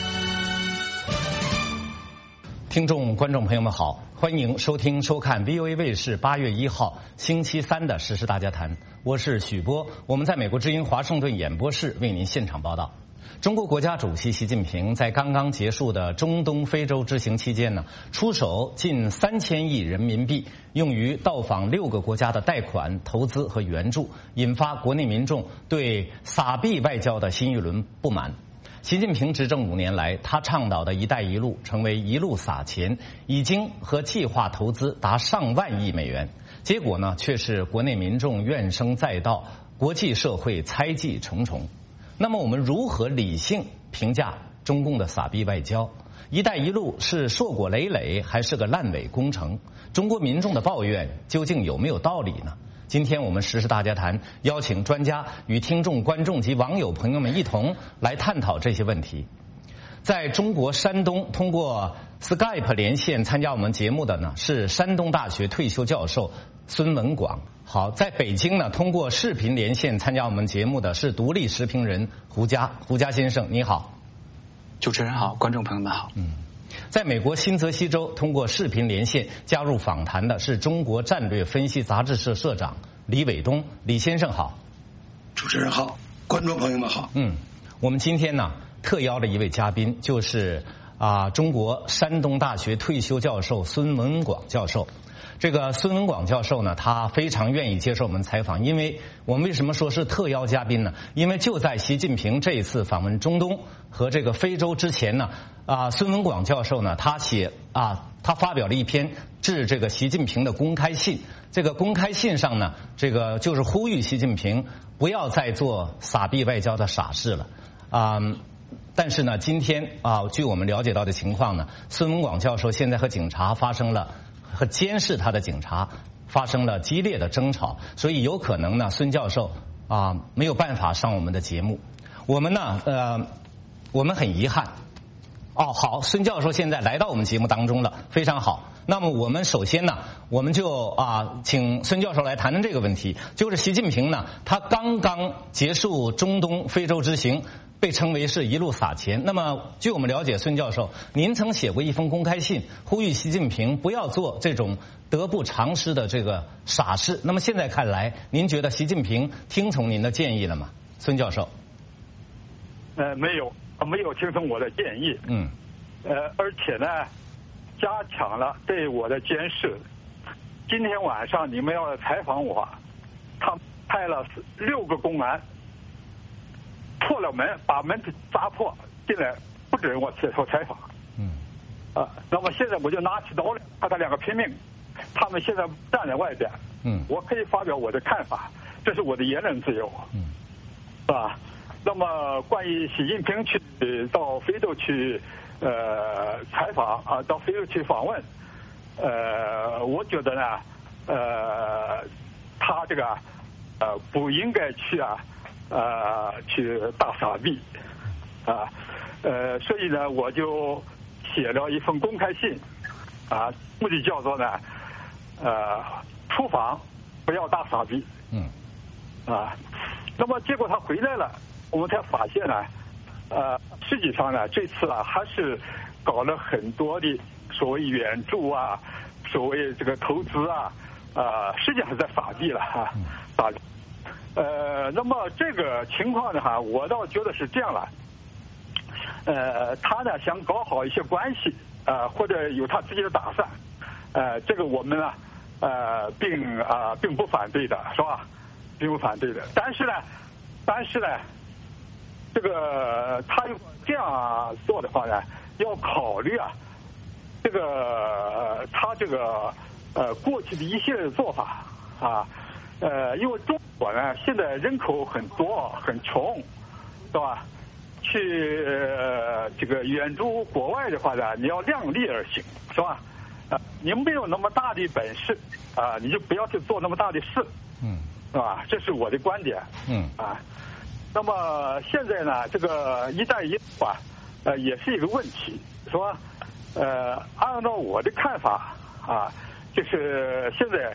听众、观众朋友们好，欢迎收听、收看 V O A 卫视八月一号星期三的时事大家谈，我是许波，我们在美国之音华盛顿演播室为您现场报道。中国国家主席习近平在刚刚结束的中东非洲之行期间呢，出手近三千亿人民币，用于到访六个国家的贷款、投资和援助，引发国内民众对撒币外交的新一轮不满。习近平执政五年来，他倡导的一带一路成为一路撒钱，已经和计划投资达上万亿美元，结果呢，却是国内民众怨声载道，国际社会猜忌重重。那么我们如何理性评价中共的撒币外交？一带一路是硕果累累还是个烂尾工程？中国民众的抱怨究竟有没有道理呢？今天我们时事大家谈邀请专家与听众、观众及网友朋友们一同来探讨这些问题。在中国山东通过 Skype 连线参加我们节目的呢是山东大学退休教授孙文广。好，在北京呢通过视频连线参加我们节目的是独立时评人胡佳。胡佳先生你好。 主持人好，观众朋友们好。 嗯，在美国新泽西州通过视频连线加入访谈的是中国战略分析杂志社社长李伟东。李先生好。 主持人好，观众朋友们好。 嗯，我们今天呢特邀的一位嘉宾就是啊中国山东大学退休教授孙文广教授。这个孙文广教授呢，他非常愿意接受我们采访，因为我们为什么说是特邀嘉宾呢？因为就在习近平这一次访问中东和这个非洲之前呢，啊，孙文广教授呢，他写啊，他发表了一篇致这个习近平的公开信。这个公开信上呢，这个就是呼吁习近平不要再做撒币外交的傻事了，啊。但是呢，今天啊，据我们了解到的情况呢，孙文广教授现在和警察发生了。和监视他的警察发生了激烈的争吵，所以有可能呢，孙教授啊没有办法上我们的节目。我们呢，呃，我们很遗憾。哦，好，孙教授现在来到我们节目当中了，非常好。那么我们首先呢，我们就啊，请孙教授来谈谈这个问题，就是习近平呢，他刚刚结束中东非洲之行。被称为是一路撒钱。那么，据我们了解，孙教授，您曾写过一封公开信，呼吁习近平不要做这种得不偿失的这个傻事。那么现在看来，您觉得习近平听从您的建议了吗？孙教授？ 呃，没有，没有听从我的建议。 嗯。 呃，而且呢，加强了对我的监视。今天晚上你们要采访我，他派了六个公安。破了门，把门砸破进来，不准我接受采访。 嗯。 啊，那么现在我就拿起刀来，和他两个拼命。他们现在站在外边。 嗯。 我可以发表我的看法，这是我的言论自由。 嗯。 是吧？那么关于习近平去到非洲去呃采访啊，到非洲去访问，呃，我觉得呢，呃，他这个呃不应该去啊。呃，去大撒币，啊，呃，所以呢，我就写了一封公开信，啊，目的叫做呢，呃，出访不要大撒币， 嗯， 啊，那么结果他回来了，我们才发现呢，呃，实际上呢，这次啊，还是搞了很多的所谓援助啊，所谓这个投资啊，啊，实际上是在撒币了哈，撒币。呃，那么这个情况呢，哈，我倒觉得是这样了。呃，他呢想搞好一些关系，呃，或者有他自己的打算，呃，这个我们呢，呃，并啊、呃、并不反对的，是吧？并不反对的。但是呢，但是呢，这个他如果这样做的话呢，要考虑啊，这个、呃、他这个呃过去的一系列的做法啊。呃，因为中国呢，现在人口很多，很穷，是吧？去、呃、这个援助国外的话呢，你要量力而行，是吧？啊，你没有那么大的本事啊，你就不要去做那么大的事， 嗯， 是吧？这是我的观点， 嗯啊。那么现在呢，这个“一带一路”啊，呃，也是一个问题，是吧？呃，按照我的看法啊，就是现在。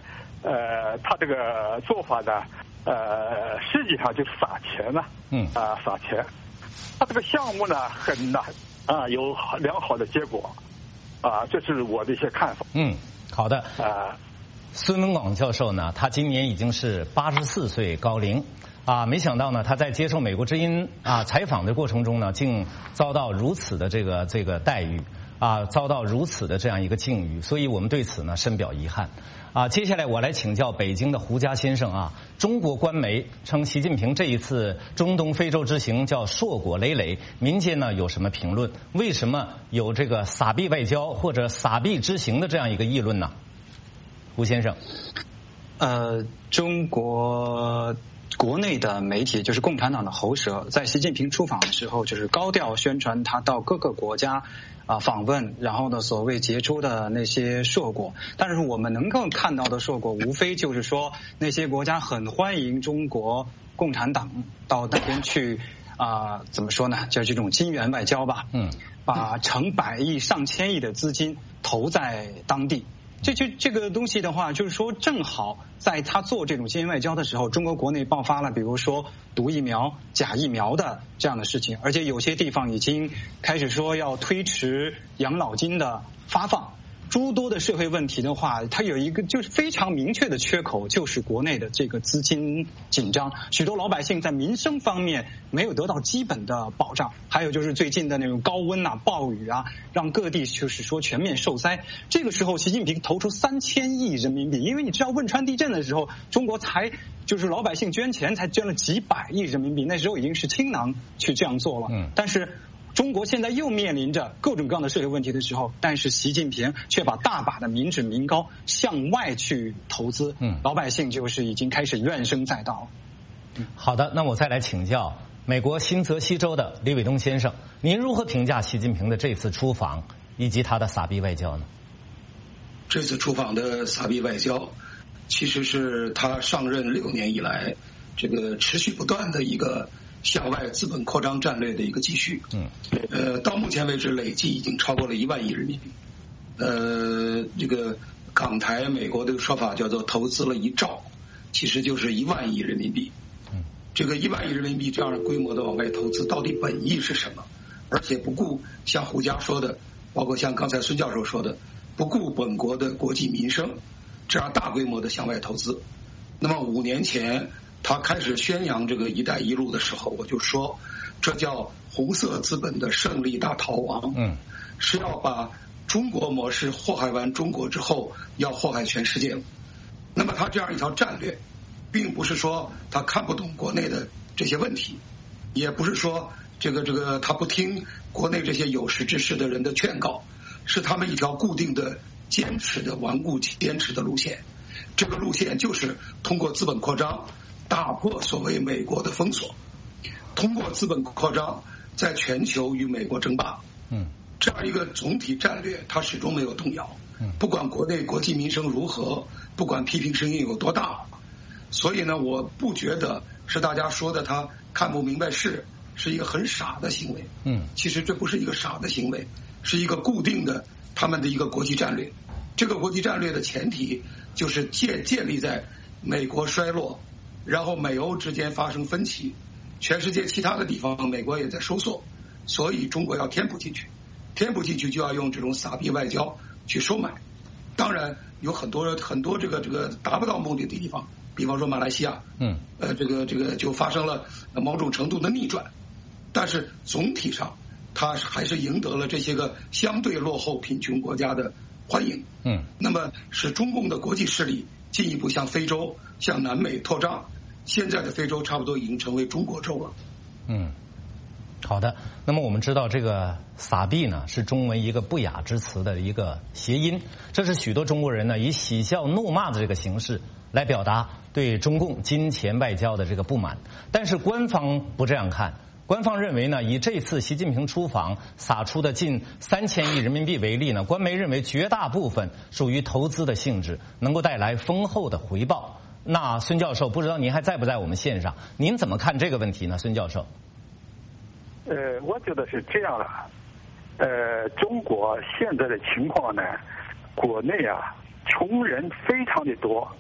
呃，他这个做法呢，呃，实际上就是撒钱了， 嗯， 啊、呃，撒钱。他这个项目呢，很难啊，有良好的结果，啊，这是我的一些看法。 嗯，好的。 啊， 孙文广教授呢，他今年已经是八十四岁高龄。啊，没想到呢，他在接受美国之音啊采访的过程中呢，竟遭到如此的这个这个待遇，啊，遭到如此的这样一个境遇，所以我们对此呢深表遗憾。啊，接下来我来请教北京的胡佳先生啊，中国官媒称习近平这一次中东非洲之行叫硕果累累，民间呢有什么评论？为什么有这个撒币外交或者撒币之行的这样一个议论呢？胡先生， 呃，中国。国内的媒体就是共产党的喉舌，在习近平出访的时候，就是高调宣传他到各个国家啊、呃、访问，然后呢所谓杰出的那些硕果。但是我们能够看到的硕果，无非就是说那些国家很欢迎中国共产党到那边去啊、呃，怎么说呢？就是这种金元外交吧，嗯，把成百亿、上千亿的资金投在当地。这这这个东西的话，就是说正好在他做这种金元外交的时候，中国国内爆发了，比如说毒疫苗、假疫苗的这样的事情，而且有些地方已经开始说要推迟养老金的发放。诸多的社会问题的话，它有一个就是非常明确的缺口，就是国内的这个资金紧张，许多老百姓在民生方面没有得到基本的保障，还有就是最近的那种高温啊、暴雨啊，让各地就是说全面受灾。这个时候，习近平投出三千亿人民币，因为你知道汶川地震的时候，中国才就是老百姓捐钱才捐了几百亿人民币，那时候已经是倾囊去这样做了，嗯，但是。中国现在又面临着各种各样的社会问题的时候，但是习近平却把大把的民脂民膏向外去投资，嗯，老百姓就是已经开始怨声载道。 嗯，好的，那我再来请教美国新泽西州的李伟东先生，您如何评价习近平的这次出访以及他的撒币外交呢？ 这次出访的撒币外交，其实是他上任六年以来这个持续不断的一个。向外资本扩张战略的一个继续，嗯，呃，到目前为止累计已经超过了一万亿人民币，呃，这个港台美国的说法叫做投资了一兆，其实就是一万亿人民币，嗯，这个一万亿人民币这样的规模的往外投资，到底本意是什么？而且不顾像胡佳说的，包括像刚才孙教授说的，不顾本国的国计民生，这样大规模的向外投资。那么五年前。他开始宣扬这个“一带一路”的时候，我就说，这叫红色资本的胜利大逃亡。嗯，是要把中国模式祸害完中国之后，要祸害全世界。那么他这样一条战略，并不是说他看不懂国内的这些问题，也不是说这个这个他不听国内这些有识之士的人的劝告，是他们一条固定的、坚持的、顽固坚持的路线。这个路线就是通过资本扩张。打破所谓美国的封锁，通过资本扩张，在全球与美国争霸。嗯，这样一个总体战略，它始终没有动摇。嗯，不管国内国计民生如何，不管批评声音有多大，所以呢，我不觉得是大家说的他看不明白事，是一个很傻的行为。嗯，其实这不是一个傻的行为，是一个固定的他们的一个国际战略。这个国际战略的前提就是建建立在美国衰落。然后美欧之间发生分歧，全世界其他的地方美国也在收缩，所以中国要填补进去，填补进去就要用这种撒币外交去收买。当然有很多很多这个这个达不到目的的地方，比方说马来西亚，嗯，呃，这个这个就发生了某种程度的逆转，但是总体上它还是赢得了这些个相对落后贫穷国家的欢迎。嗯，那么使中共的国际势力进一步向非洲、向南美扩张。现在的非洲差不多已经成为中国州了。 嗯，好的。那么我们知道，这个撒币呢是中文一个不雅之词的一个谐音，这是许多中国人呢以喜笑怒骂的这个形式来表达对中共金钱外交的这个不满。但是官方不这样看，官方认为呢，以这次习近平出访撒出的近三千亿人民币为例呢，官媒认为绝大部分属于投资的性质，能够带来丰厚的回报。那孙教授，不知道您还在不在我们线上？您怎么看这个问题呢，孙教授？ 呃，我觉得是这样的，呃，中国现在的情况呢，国内啊，穷人非常的多，嗯，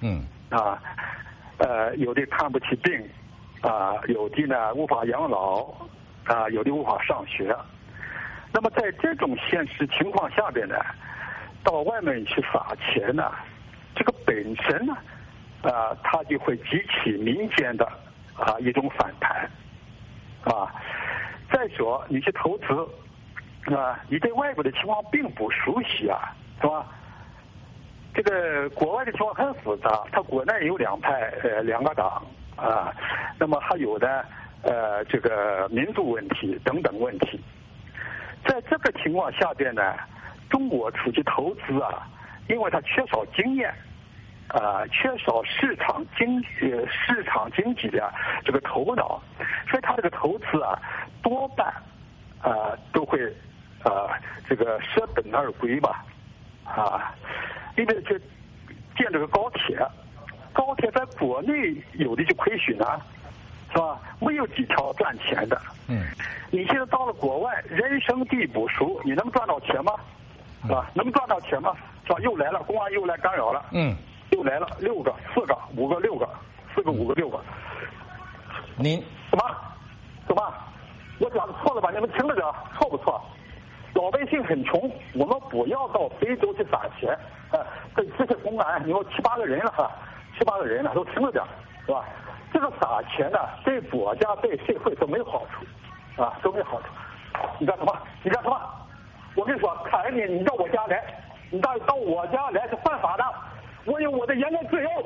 啊，呃，有的看不起病，啊，有的呢无法养老，啊，有的无法上学。那么在这种现实情况下边呢，到外面去撒钱呢，这个本身呢，啊，它就会激起民间的啊一种反弹，啊，再说你去投资，啊，你对外国的情况并不熟悉啊，是吧？这个国外的情况很复杂，它国内有两派，呃，两个党啊，那么还有的呃这个民族问题等等问题。在这个情况下边呢，中国出去投资啊，因为它缺少经验，啊，缺少市场经呃市场经济的这个头脑，所以它这个投资啊，多半啊都会啊这个舍本而归吧，啊。因为这建这个高铁，高铁在国内有的就亏损啊，是吧？没有几条赚钱的。 嗯。 你现在到了国外，人生地不熟，你能赚到钱吗？是吧？能赚到钱吗？是吧？又来了，公安又来干扰了。 嗯。 又来了六个、四个、五个、六个，四个、五个、六个。 您怎么？怎么？我讲的错了吧？你们听着点，错不错？老百姓很穷，我们不要到非洲去撒钱。呃，这这些公安，你有七八个人了哈，七八个人了，都听着点，是吧？这个撒钱呢，对国家、对社会都没有好处，啊，都没有好处。你干什么？你干什么？我跟你说，看你，你到我家来，你到到我家来是犯法的，我有我的言论自由。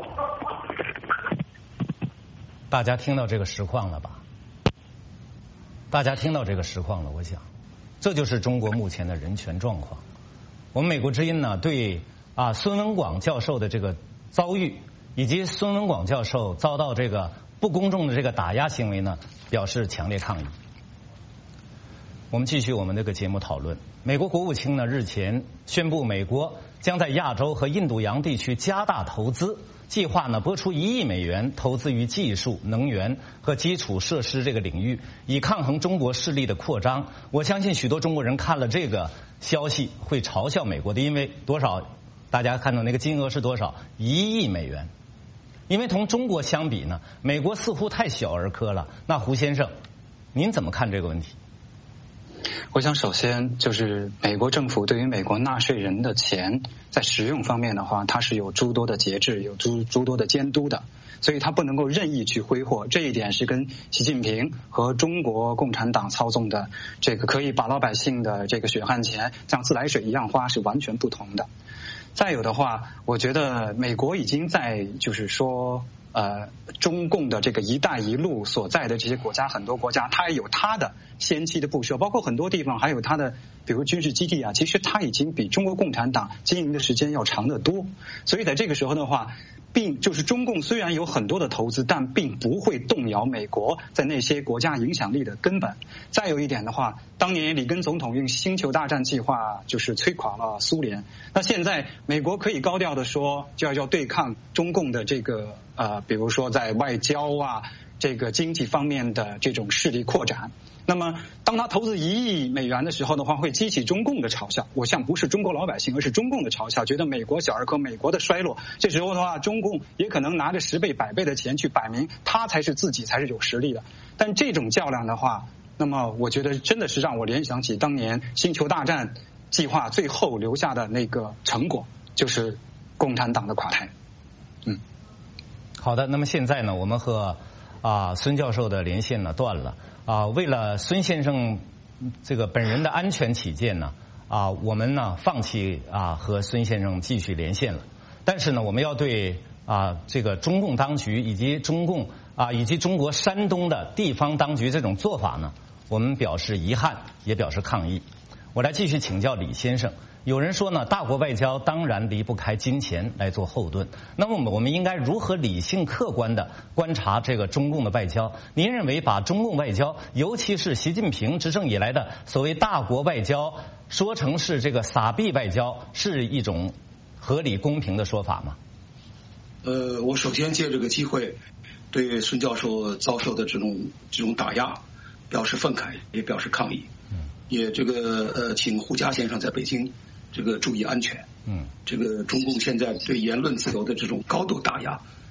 大家听到这个实况了吧？大家听到这个实况了，我想。这就是中国目前的人权状况。我们美国之音呢，对啊孙文广教授的这个遭遇，以及孙文广教授遭到这个不公正的这个打压行为呢，表示强烈抗议。我们继续我们这个节目讨论。美国国务卿呢日前宣布，美国将在亚洲和印度洋地区加大投资，计划呢拨出一亿美元投资于技术、能源和基础设施这个领域，以抗衡中国势力的扩张。我相信许多中国人看了这个消息会嘲笑美国的，因为多少？大家看到那个金额是多少？一亿美元。因为同中国相比呢，美国似乎太小儿科了。那胡先生，您怎么看这个问题？ 我想首先就是美国政府对于美国纳税人的钱在使用方面的话，它是有诸多的节制，有诸诸多的监督的，所以它不能够任意去挥霍。这一点是跟习近平和中国共产党操纵的这个可以把老百姓的这个血汗钱像自来水一样花是完全不同的。再有的话，我觉得美国已经在就是说呃，中共的这个“一带一路”所在的这些国家，很多国家它也有它的先期的布设，包括很多地方还有它的，比如军事基地啊，其实它已经比中国共产党经营的时间要长得多。所以在这个时候的话，并就是中共虽然有很多的投资，但并不会动摇美国在那些国家影响力的根本。再有一点的话，当年里根总统用星球大战计划就是摧垮了苏联，那现在美国可以高调的说，就要要对抗中共的这个呃，比如说在外交啊，这个经济方面的这种势力扩展。那么当他投资一亿美元的时候的话，会激起中共的嘲笑。我想不是中国老百姓，而是中共的嘲笑，觉得美国小儿科，美国的衰落。这时候的话，中共也可能拿着十倍、百倍的钱去摆明他才是自己才是有实力的。但这种较量的话，那么我觉得真的是让我联想起当年星球大战计划最后留下的那个成果，就是共产党的垮台。嗯， 好的。那么现在呢，我们和啊孙教授的连线呢断了。啊，为了孙先生这个本人的安全起见呢，啊，我们呢放弃啊和孙先生继续连线了。但是呢，我们要对啊这个中共当局以及中共啊以及中国山东的地方当局这种做法呢，我们表示遗憾，也表示抗议。我来继续请教李先生。有人说呢，大国外交当然离不开金钱来做后盾。那么我们应该如何理性客观地观察这个中共的外交？您认为把中共外交，尤其是习近平执政以来的所谓大国外交，说成是这个撒币外交，是一种合理公平的说法吗？ 呃，我首先借这个机会，对孙教授遭受的这种这种打压表示愤慨，也表示抗议。也这个呃，请胡佳先生在北京这个注意安全。嗯，这个中共现在对言论自由的这种高度打压，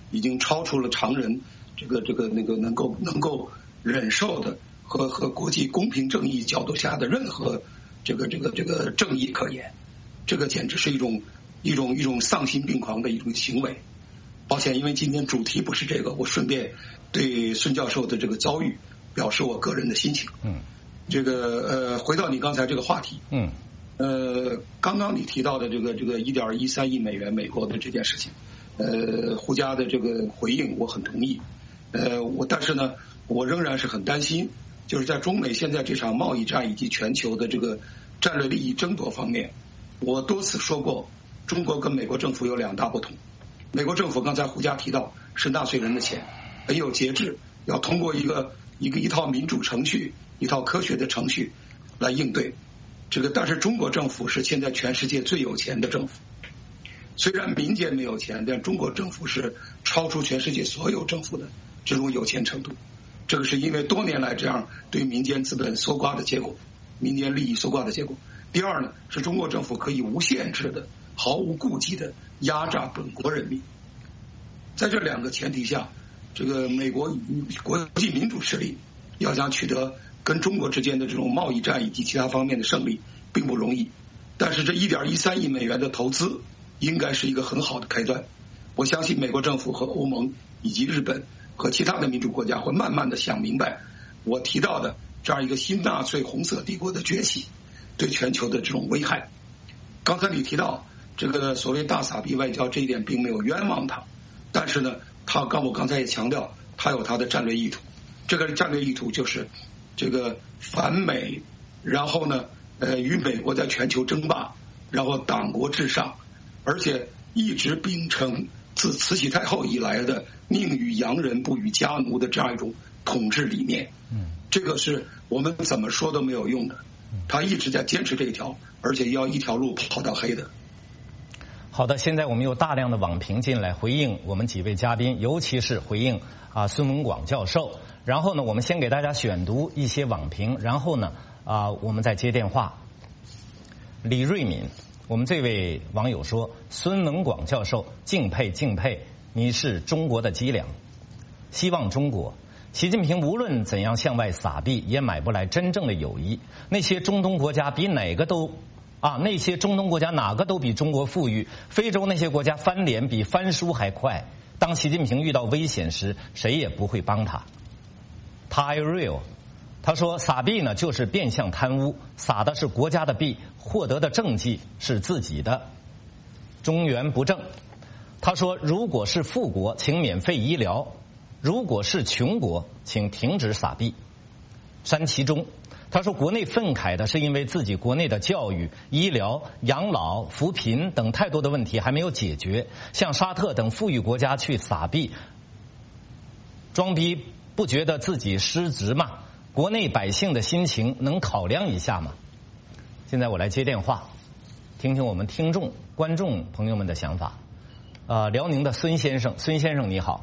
已经超出了常人这个这个那个能够能够忍受的和和国际公平正义角度下的任何这个这个这个正义可言，这个简直是一种一种一种丧心病狂的一种行为。抱歉，因为今天主题不是这个，我顺便对孙教授的这个遭遇表示我个人的心情。 嗯， 这个呃，回到你刚才这个话题， 嗯， 呃，刚刚你提到的这个这个一点一三亿美元美国的这件事情，呃，胡佳的这个回应我很同意，呃，我但是呢，我仍然是很担心，就是在中美现在这场贸易战以及全球的这个战略利益争夺方面，我多次说过，中国跟美国政府有两大不同。美国政府刚才胡佳提到是纳税人的钱，很有节制，要通过一个一个一套民主程序，一套科学的程序来应对这个。但是中国政府是现在全世界最有钱的政府，虽然民间没有钱，但中国政府是超出全世界所有政府的这种有钱程度。这个是因为多年来这样对民间资本搜刮的结果，民间利益搜刮的结果。第二呢，是中国政府可以无限制的、毫无顾忌的压榨本国人民。在这两个前提下，这个美国国际民主势力要想取得跟中国之间的这种贸易战以及其他方面的胜利，并不容易。但是这一点一三亿美元的投资应该是一个很好的开端。我相信美国政府和欧盟以及日本和其他的民主国家会慢慢的想明白我提到的这样一个新纳粹红色帝国的崛起对全球的这种危害。刚才你提到这个所谓大撒币外交，这一点并没有冤枉他，但是呢，他刚我刚才也强调，他有他的战略意图。这个战略意图就是这个反美，然后呢，呃，与美国在全球争霸，然后党国至上，而且一直秉承自慈禧太后以来的宁与洋人不与家奴的这样一种统治理念。 嗯， 这个是我们怎么说都没有用的。他一直在坚持这一条，而且要一条路跑到黑的。 好的，现在我们有大量的网评进来回应我们几位嘉宾，尤其是回应啊孙文广教授。然后呢，我们先给大家选读一些网评，然后呢啊我们再接电话。李瑞敏，我们这位网友说，孙文广教授敬佩敬佩，你是中国的脊梁，希望中国。习近平无论怎样向外撒币，也买不来真正的友谊。那些中东国家比哪个都啊，那些中东国家哪个都比中国富裕。非洲那些国家翻脸比翻书还快。当习近平遇到危险时，谁也不会帮他。Ty Real， 他说撒币呢就是变相贪污，撒的是国家的币，获得的政绩是自己的。中原不正，他说如果是富国，请免费医疗。如果是穷国，请停止撒币。山其中，他说国内愤慨的是因为自己国内的教育、医疗、养老、扶贫等太多的问题还没有解决，向沙特等富裕国家去撒币，装逼不觉得自己失职吗？国内百姓的心情能考量一下吗？现在我来接电话，听听我们听众、观众朋友们的想法。呃，辽宁的孙先生，孙先生你好。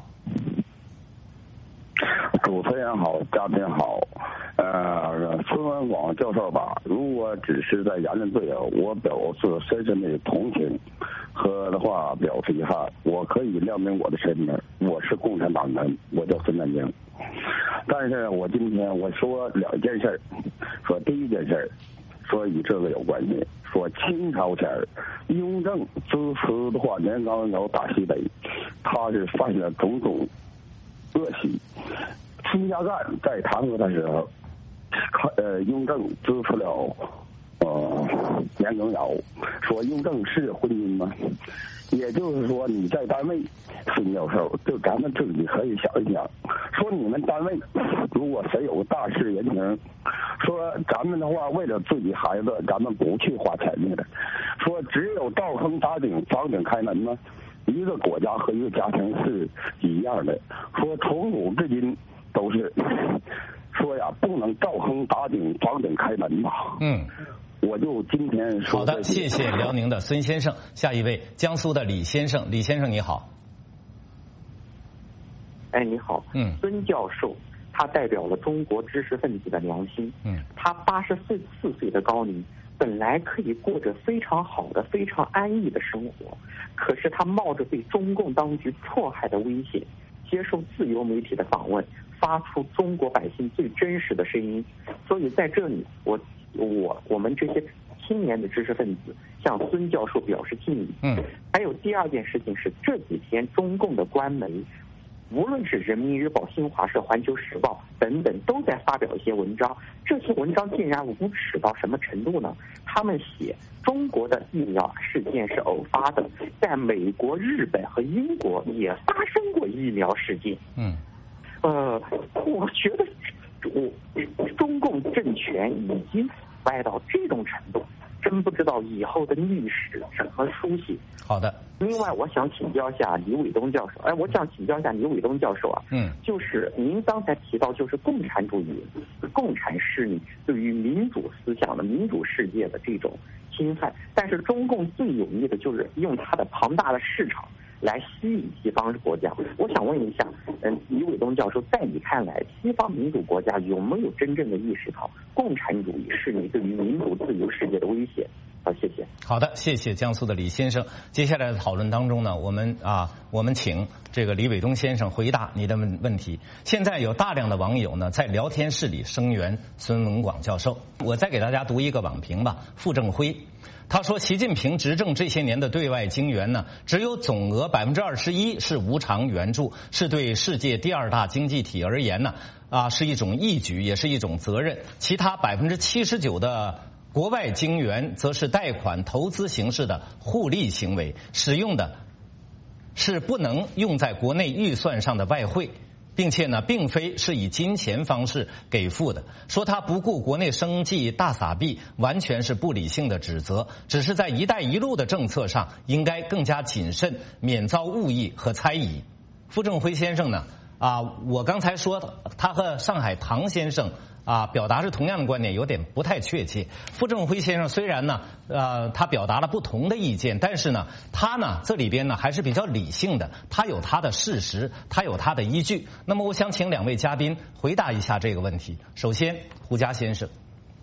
主持人好，嘉宾好，呃，孙文广教授吧，如果只是在言论自由，我表示深深的同情和的话表示遗憾。我可以亮明我的身份，我是共产党人，我叫孙南京。但是我今天我说两件事，说第一件事，说与这个有关系，说清朝前雍正支持的话，年刚要打西北，他是犯了种种恶习。孙家淦在弹劾的时候，呃，雍正支持了呃年羹尧，说雍正是婚姻吗？也就是说，你在单位，孙教授，就咱们自己可以想一想，说你们单位如果谁有大事人情，说咱们的话为了自己孩子，咱们不去花钱去的，说只有灶坑打井，房顶开门吗？一个国家和一个家庭是一样的，说从古至今都是说呀，不能灶坑打井，房顶开门吧。 嗯， 我就今天说。 好的，谢谢辽宁的孙先生。下一位，江苏的李先生，李先生你好。 哎，你好。 嗯， 孙教授，他代表了中国知识分子的良心。 嗯， 他八十四四岁的高龄， 本来可以过着非常好的、非常安逸的生活，可是他冒着被中共当局迫害的危险，接受自由媒体的访问，发出中国百姓最真实的声音。所以在这里，我我我们这些青年的知识分子向孙教授表示敬意。 嗯， 还有第二件事情是，这几天中共的官媒，无论是人民日报、新华社、环球时报等等，都在发表一些文章。这些文章竟然无耻到什么程度呢？他们写中国的疫苗事件是偶发的，在美国、日本和英国也发生过疫苗事件。 嗯， 呃，我觉得我中共政权已经歪到这种程度，真不知道以后的历史怎么书写。 好的。 另外，我想请教一下李伟东教授。哎，我想请教一下李伟东教授啊， 嗯， 就是您刚才提到，就是共产主义、共产势力对于民主思想的民主世界的这种侵犯，但是中共最有意的就是用它的庞大的市场来吸引西方国家。我想问一下，嗯，李伟东教授，在你看来，西方民主国家有没有真正的意识到共产主义是你对于民主自由世界的威胁？好，谢谢。 好的，谢谢江苏的李先生。接下来的讨论当中呢，我们啊，我们请这个李伟东先生回答你的问问题。现在有大量的网友呢在聊天室里声援孙文广教授。我再给大家读一个网评吧。傅正辉他说，习近平执政这些年的对外经援呢，只有总额百分之二十一是无偿援助，是对世界第二大经济体而言呢啊是一种义举，也是一种责任。其他百分之七十九的国外经援则是贷款投资形式的互利行为，使用的是不能用在国内预算上的外汇，并且呢，并非是以金钱方式给付的。说他不顾国内生计大撒币，完全是不理性的指责。只是在“一带一路”的政策上，应该更加谨慎，免遭误议和猜疑。傅正辉先生呢，啊，我刚才说的，他和上海唐先生啊，表达是同样的观点，有点不太确切。傅正辉先生虽然呢，呃，他表达了不同的意见，但是呢，他呢这里边呢还是比较理性的，他有他的事实，他有他的依据。那么，我想请两位嘉宾回答一下这个问题。首先，胡佳先生。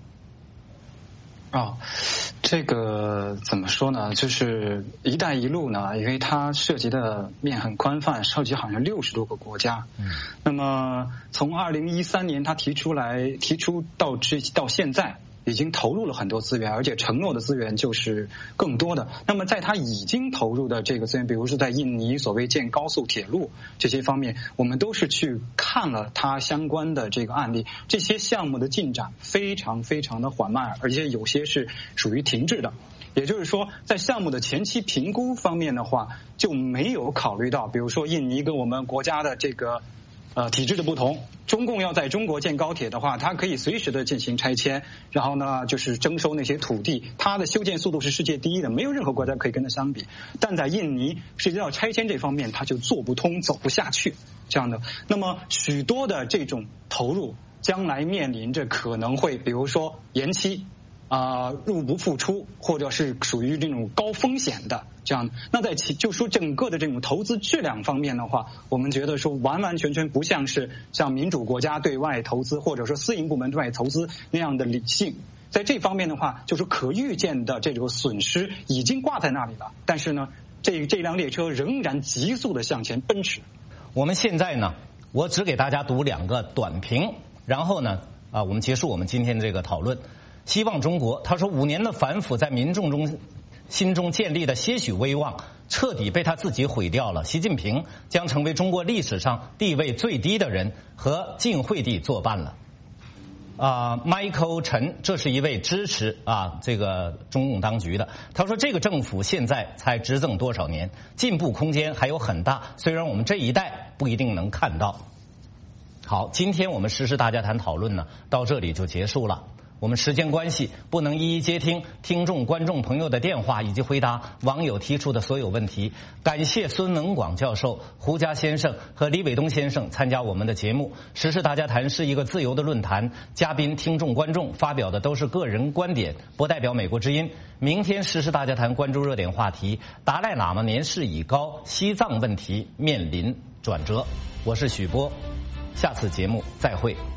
哦，这个怎么说呢？就是“一带一路”呢，因为它涉及的面很宽泛，涉及好像六十多个国家。嗯，那么从二零一三年他提出来，提出到这到现在，已经投入了很多资源，而且承诺的资源就是更多的。那么在他已经投入的这个资源，比如说在印尼所谓建高速铁路这些方面，我们都是去看了他相关的这个案例，这些项目的进展非常非常的缓慢，而且有些是属于停滞的。也就是说，在项目的前期评估方面的话，就没有考虑到，比如说印尼跟我们国家的这个呃，体制的不同，中共要在中国建高铁的话，它可以随时的进行拆迁，然后呢，就是征收那些土地，它的修建速度是世界第一的，没有任何国家可以跟它相比。但在印尼涉及到拆迁这方面，它就做不通，走不下去这样的。那么许多的这种投入，将来面临着可能会，比如说延期。啊、呃，入不敷出，或者是属于这种高风险的这样。那在其就说整个的这种投资质量方面的话，我们觉得说完完全全不像是像民主国家对外投资，或者说私营部门对外投资那样的理性。在这方面的话，就是可预见的这种损失已经挂在那里了。但是呢，这这辆列车仍然急速的向前奔驰。 我们现在呢，我只给大家读两个短评，然后呢，啊，我们结束我们今天的这个讨论。希望中国，他说五年的反腐在民众中心中建立的些许威望，彻底被他自己毁掉了。习近平将成为中国历史上地位最低的人，和晋惠帝作伴了。啊、呃、，Michael 陈，这是一位支持啊这个中共当局的。他说，这个政府现在才执政多少年，进步空间还有很大，虽然我们这一代不一定能看到。好，今天我们时事大家谈讨论呢，到这里就结束了。我们时间关系不能一一接听听众观众朋友的电话以及回答网友提出的所有问题。感谢孙文广教授、胡佳先生和李伟东先生参加我们的节目。时事大家谈是一个自由的论坛，嘉宾、听众、观众发表的都是个人观点，不代表美国之音。明天时事大家谈关注热点话题：达赖喇嘛年事已高，西藏问题面临转折。我是许波，下次节目再会。